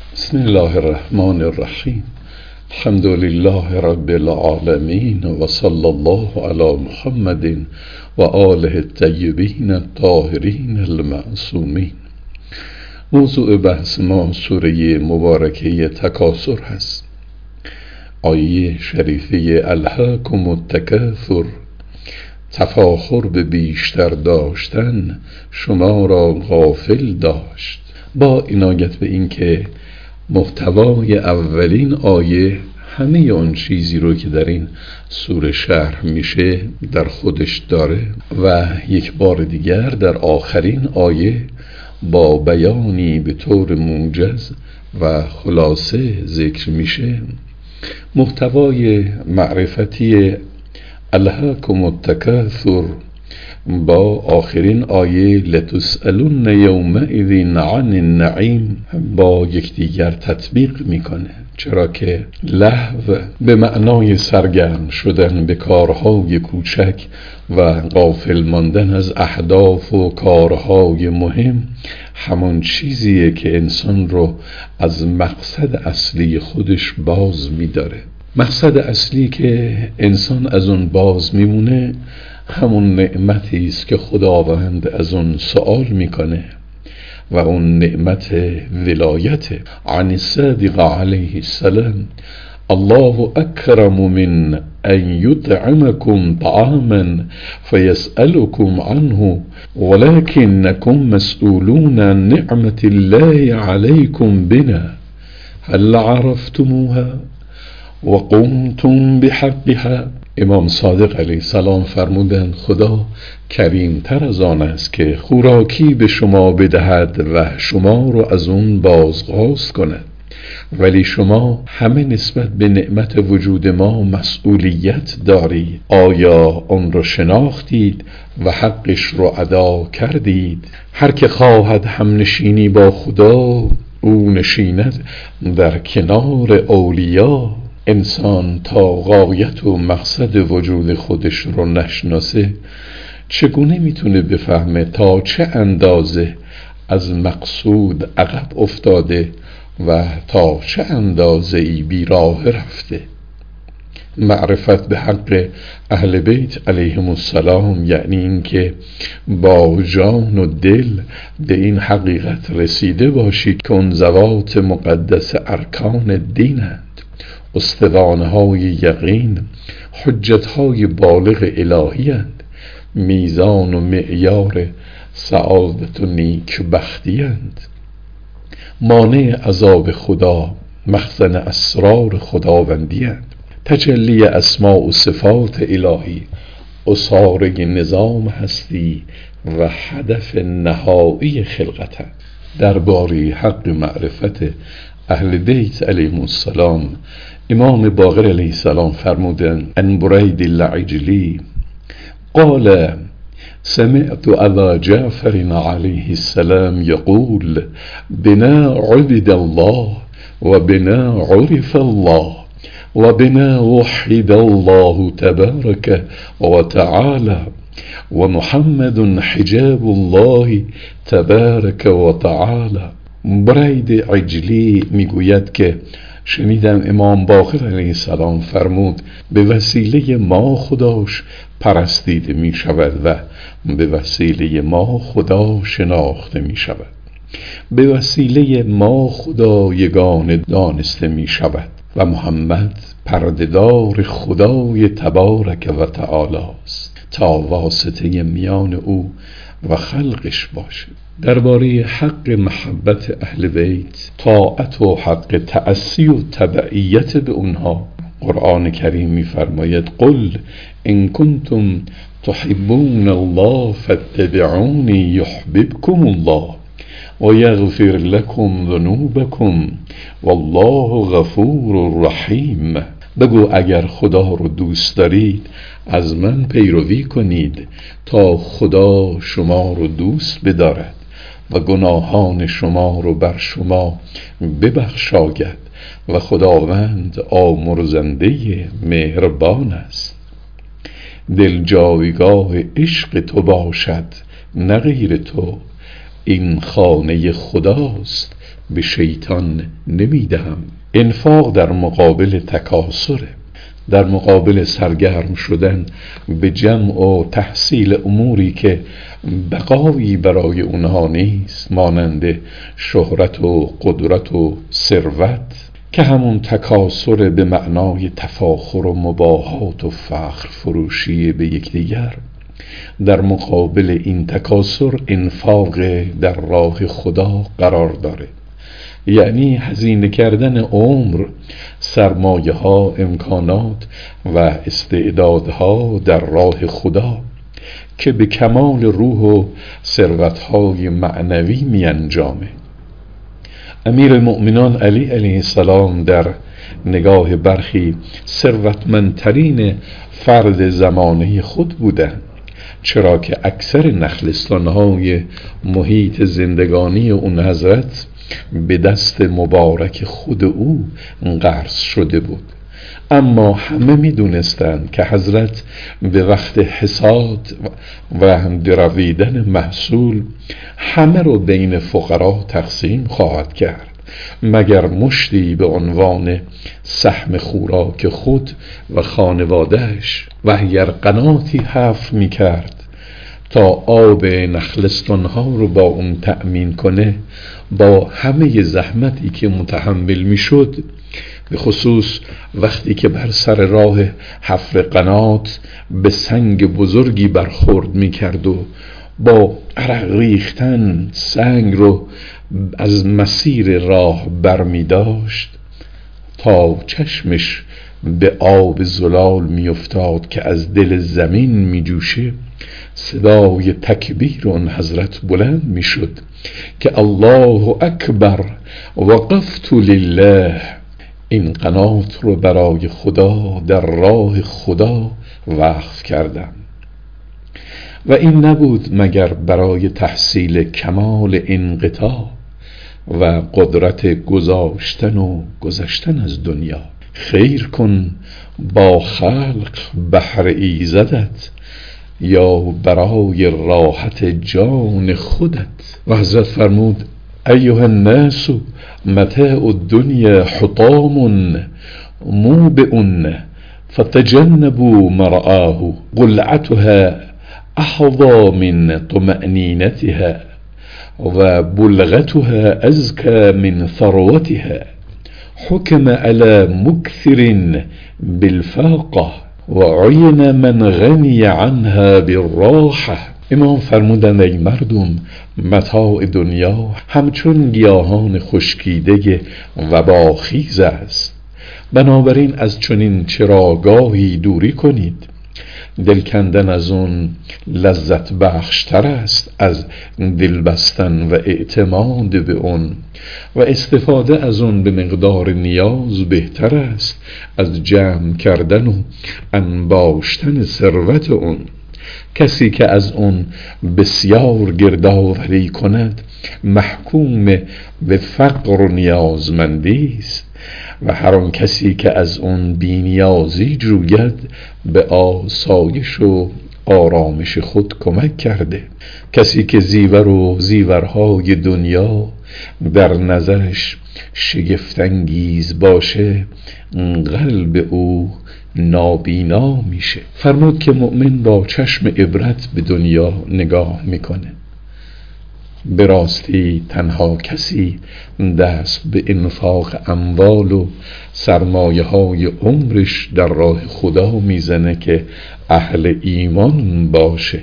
بسم الله الرحمن الرحیم. الحمد لله رب العالمین و صلی الله علی محمد و آله الطیبین الطاهرین المعصومین. موضوع بحث ما سوره مبارکه تکاثر هست. آیه شریفه الهاکم التکاثر، تفاخر به بیشتر داشتن شما را غافل داشت. با عنایت به این که محتوای اولین آیه همه اون چیزی رو که در این سوره شرح میشه در خودش داره و یک بار دیگر در آخرین آیه با بیانی به طور موجز و خلاصه ذکر میشه. محتوای معرفتی الهاکم التکاثر با آخرین آیه لتسألن یومئذ عن النعیم با یکدیگر تطبیق میکنه، چرا که لهو به معنای سرگرم شدن به کارهای کوچک و غافل ماندن از اهداف و کارهای مهم همون چیزیه که انسان رو از مقصد اصلی خودش باز میداره. مقصد اصلی که انسان از اون باز میمونه همون نعمتی است که خداوند از اون سؤال میکنه و اون نعمت ولایت. عن الصادق علیه السلام الله اکرم من ان یطعمکم طعاما فیسألکم عنه ولكنکم مسئولون عن نعمت الله علیکم بنا هل عرفتموها و قمتم بحقها. امام صادق علیه السلام فرمودند خدا کریم تر از آن است که خوراکی به شما بدهد و شما رو از اون بازخواست کند، ولی شما همه نسبت به نعمت وجود ما مسئولیت دارید. آیا اون رو شناختید و حقش رو ادا کردید؟ هر که خواهد هم نشینی با خدا او نشیند در کنار اولیا. انسان تا غایت و مقصد وجود خودش رو نشناسه چگونه میتونه بفهمه تا چه اندازه از مقصود عقب افتاده و تا چه اندازه ای بیراه رفته؟ معرفت به حق اهل بیت علیهم السلام یعنی این که با جان و دل به این حقیقت رسیده باشید که اون ذوات مقدس ارکان دینند، استوانهای یقین، حجتهای بالغ الهی اند، میزان و معیار سعادت و نیک بختی اند، مانع عذاب خدا، مخزن اسرار خداوندی اند، تجلی اسماء و صفات الهی، اساره نظام هستی و هدف نهایی خلقت اند. درباره حق معرفت اهل بیت علیهم السلام امام باقر علیه السلام فرمودند عن برید العجلی قال سمعت ابا جعفر علیه السلام یقول بنا عبد الله و بنا عرف الله و بنا وحد الله تبارک و تعالی و محمد حجاب الله تبارک و تعالی. برید عجلی میگوید که شنیدم امام باقر علیه السلام فرمود به وسیله ما خداش پرستیده می شود و به وسیله ما خدا شناخته می شود، به وسیله ما خدا یگانه دانسته می شود و محمد پردهدار خدای تبارک و تعالی است تا واسطه میان او و خلقش باشه. درباره حق محبت اهل بیت، طاعت و حق تأسی و تبعیت به اونها قرآن کریم می‌فرماید قل ان کنتم تحبون الله فاتبعونی یحببکم الله و یغفر لکم ذنوبکم والله غفور رحیم. بگو اگر خدا رو دوست دارید از من پیروی کنید تا خدا شما رو دوست بدارد و گناهان شما رو بر شما ببخشاید و خداوند آمرزنده مهربان است. دل جایگاه عشق تو باشد نه غیر تو، این خانه خداست به شیطان نمیدهم. انفاق در مقابل تکاسره، در مقابل سرگرم شدن به جمع و تحصیل اموری که بقایی برای اونها نیست، مانند شهرت و قدرت و ثروت، که همون تکاسر به معنای تفاخر و مباهات و فخر فروشی به یکدیگر. در مقابل این تکاسر انفاق در راه خدا قرار داره، یعنی هزینه کردن عمر، سرمایه ها، امکانات و استعدادها در راه خدا که به کمال روح و ثروت‌های معنوی می انجامه. امیر المؤمنان علی علیه السلام در نگاه برخی ثروتمندترین فرد زمانه خود بودند، چرا که اکثر نخلستان‌های محیط زندگانی اون حضرت به دست مبارک خود او غرس شده بود. اما همه می دونستند که حضرت به وقت حصاد و درویدن محصول همه رو بین فقرا تقسیم خواهد کرد، مگر مشتی به عنوان سهم خوراک خود و خانوادهش، و اگر قناتی حفر می کرد تا آب نخلستانها رو با اون تأمین کنه، با همه زحمتی که متحمل می شد، به خصوص وقتی که بر سر راه حفر قنات به سنگ بزرگی برخورد می کرد و با عرق ریختن سنگ رو از مسیر راه بر می داشت تا چشمش به آب زلال می افتاد که از دل زمین می جوشه، صدای تکبیر اون حضرت بلند می شد که الله اکبر وقفت لله، این قنات رو برای خدا در راه خدا وقف کردم. و این نبود مگر برای تحصیل کمال انقطاع و قدرت گذاشتن و گذشتن از دنیا. خیر کن با خلق بهر ایزدت، یا برای راحت جان خودت. و حضرت فرمود ایها الناس متاع الدنیا حطام موبئ فتجنبوا مرآه، قلعتها احظى من طمأنینتها و بلغتها ازکى من ثروتها، حکم على مکثر بالفاقه و عین من غنی عنها بالراحه. امام فرمودند ای مردم، متاع دنیا همچون گیاهان خشکیده وباخیز است، بنابراین از چنین چراگاهی دوری کنید. دل کندن از اون لذت بخشتر است از دل بستن و اعتماد به اون، و استفاده از اون به مقدار نیاز بهتر است از جمع کردن و انباشتن ثروت اون. کسی که از اون بسیار گردآوری کند محکوم به فقر و نیازمندی است، و هر آن کسی که از اون بی‌نیازی جوید به آسایش و آرامش خود کمک کرده. کسی که زیور و زیورهای دنیا در نظرش شگفت‌انگیز باشه، قلب او نابینا میشه. فرمود که مؤمن با چشم عبرت به دنیا نگاه میکنه. به راستی تنها کسی دست به انفاق اموال و سرمایه های عمرش در راه خدا میزنه که اهل ایمان باشه.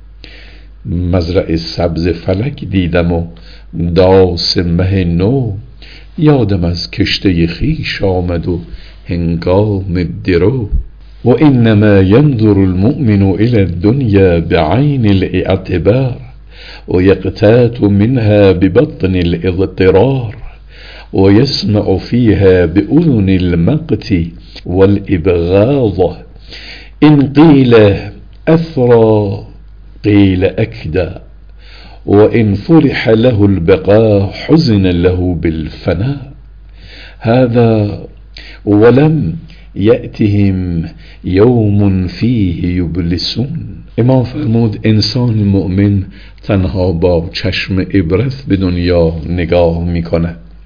مزرع سبز فلک دیدم و داس مه نو، یادم از کشته خیش آمد و هنگام درو. و انما ينظر المؤمن الى الدنيا بعين الاعتبار ويقتات منها ببطن الاضطرار ويسمع فيها بأذن المقت والإبغاض، إن قيل أثرى قيل أكدى، وإن فرح له البقاء حزن له بالفناء، هذا ولم یأتهم یوم فیه یبلسون. امام فرمود انسان مؤمن تنها با چشم عبرت به دنیا نگاه میکنه.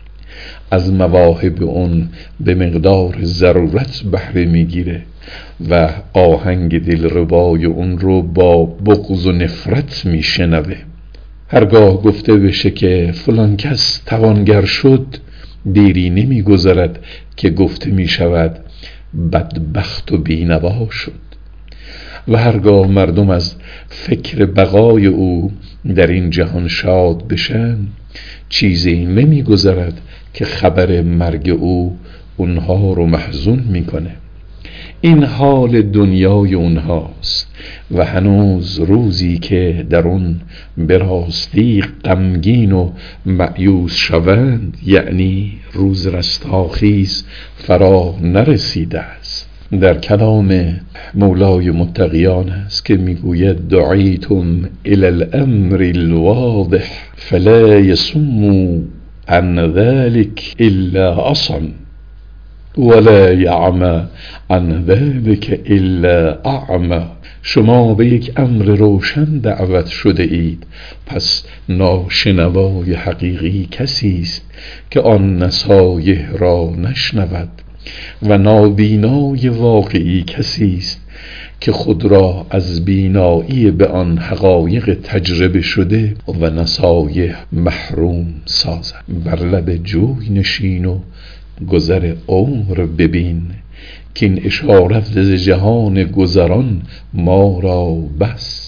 از مواهب اون به مقدار ضرورت بهره میگیره و آهنگ دلربای اون رو با بغض و نفرت میشنوه. هرگاه گفته بشه که فلان کس توانگر شد، دیری نمیگذرد که گفته میشود بدبخت و بینوا شد. و هرگاه مردم از فکر بقای او در این جهان شاد بشن، چیزی نمیگذرد که خبر مرگ او اونها رو محزون میکنه. این حال دنیای اونهاست و هنوز روزی که در اون به راستی غمگین و مأیوس شوند، یعنی روز رستاخیز، فرا نرسیده است. در کلام مولای متقیان است که میگوید دعیتم الی الامر الواضح فلا یصم عن ذلك الا عصم ولا یعمى عن ذلك الا اعمى. شما به یک امر روشن دعوت شده اید، پس ناشنوای حقیقی کسی است که آن نصایح را نشنود و نابینای واقعی کسی است که خود را از بینایی به آن حقایق تجربه شده و نصایح محروم سازد. بر لب جوی نشین و گذر عمر ببین، که این اشارت ز جهان گذران ما را بس.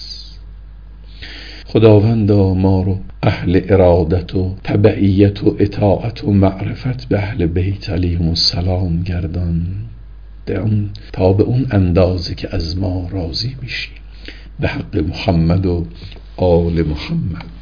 خداوندا ما رو اهل ارادت و تبعیت و اطاعت و معرفت به اهل بیت علیهم السلام گردان، تا به اون اندازه که از ما راضی میشی، به حق محمد و آل محمد.